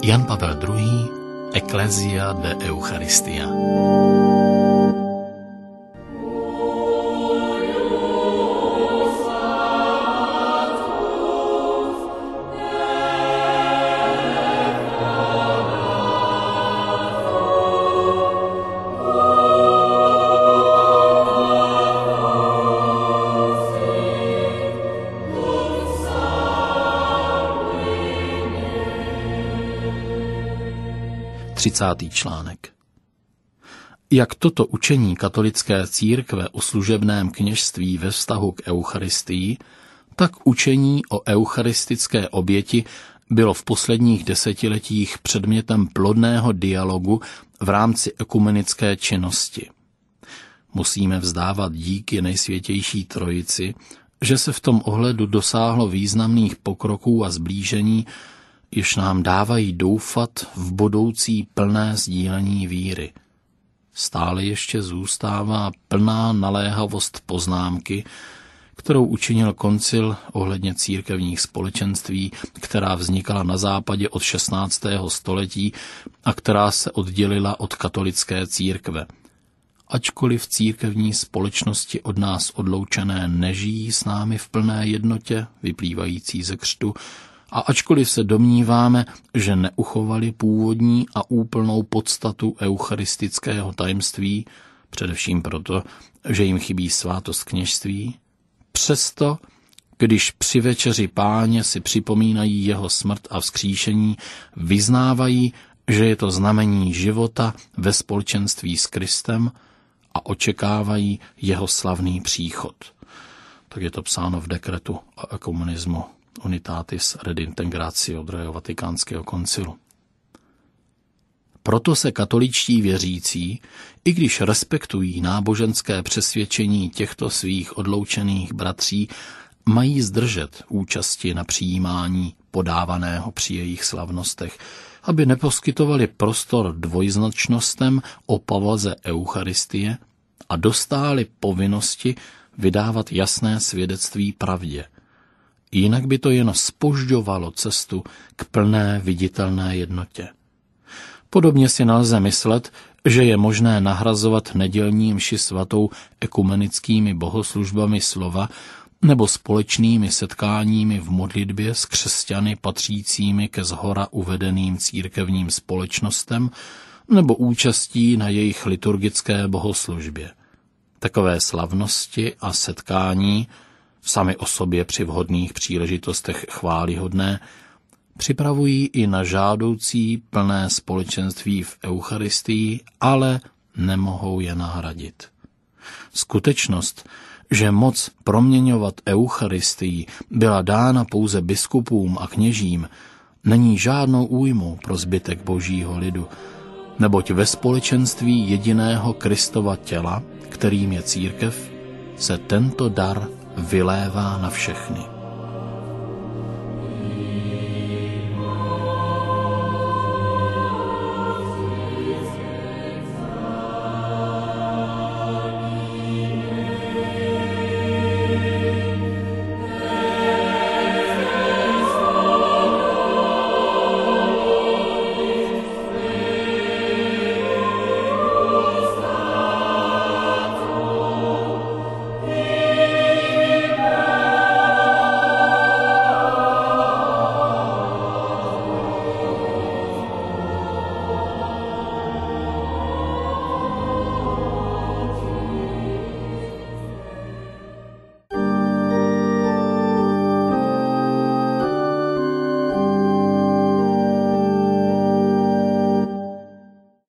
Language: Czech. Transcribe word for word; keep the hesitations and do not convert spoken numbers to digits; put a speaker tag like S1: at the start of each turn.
S1: Jan Pavel druhý. Ecclesia de Eucharistia. třicátý článek. Jak toto učení katolické církve o služebném kněžství ve vztahu k Eucharistii, tak učení o eucharistické oběti bylo v posledních desetiletích předmětem plodného dialogu v rámci ekumenické činnosti. Musíme vzdávat díky Nejsvětější Trojici, že se v tom ohledu dosáhlo významných pokroků a zblížení, jež nám dávají doufat v budoucí plné sdílení víry. Stále ještě zůstává plná naléhavost poznámky, kterou učinil koncil ohledně církevních společenství, která vznikala na západě od šestnáctého století a která se oddělila od katolické církve. Ačkoliv církevní společnosti od nás odloučené nežijí s námi v plné jednotě, vyplývající ze křtu, a ačkoliv se domníváme, že neuchovali původní a úplnou podstatu eucharistického tajemství, především proto, že jim chybí svátost kněžství, přesto, když při večeři Páně si připomínají jeho smrt a vzkříšení, vyznávají, že je to znamení života ve společenství s Kristem a očekávají jeho slavný příchod. Tak je to psáno v dekretu o ekumenismu Unitatis Redintegratio druhého vatikánského koncilu. Proto se katoličtí věřící, i když respektují náboženské přesvědčení těchto svých odloučených bratří, mají zdržet účasti na přijímání podávaného při jejich slavnostech, aby neposkytovali prostor dvojznačnostem o povaze Eucharistie a dostáli povinnosti vydávat jasné svědectví pravdě. Jinak by to jen zpožďovalo cestu k plné viditelné jednotě. Podobně si nelze myslet, že je možné nahrazovat nedělní mši svatou ekumenickými bohoslužbami slova nebo společnými setkáními v modlitbě s křesťany patřícími ke shora uvedeným církevním společnostem nebo účastí na jejich liturgické bohoslužbě. Takové slavnosti a setkání, sami o sobě při vhodných příležitostech chvályhodné, připravují i na žádoucí plné společenství v Eucharistii, ale nemohou je nahradit. Skutečnost, že moc proměňovat Eucharistii byla dána pouze biskupům a kněžím, není žádnou újmou pro zbytek božího lidu, neboť ve společenství jediného Kristova těla, kterým je církev, se tento dar vylévá na všechny.